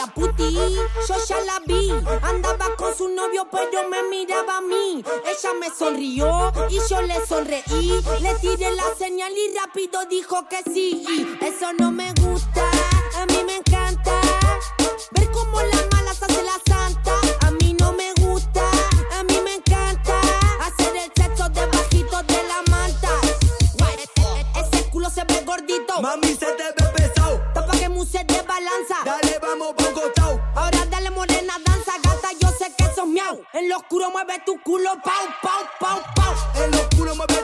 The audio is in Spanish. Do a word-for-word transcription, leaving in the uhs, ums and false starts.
Ella puti, yo ya la vi. Andaba con su novio pero me miraba a mí. Ella me sonrió y yo le sonreí. Le tiré la señal y rápido dijo que sí. Y eso no me gusta, a mí me encanta ver cómo las malas hace la santa. A mí no me gusta, a mí me encanta hacer el sexo debajito de la manta. Ese culo se ve gordito, mami se te ve pesado. tapa que muse de balanza. Dale, vamos pa' un costado. Ahora dale morena, danza, gata, yo sé que sos miau. En lo oscuro mueve tu culo, pau, pau, pau, pau. En lo oscuro mueve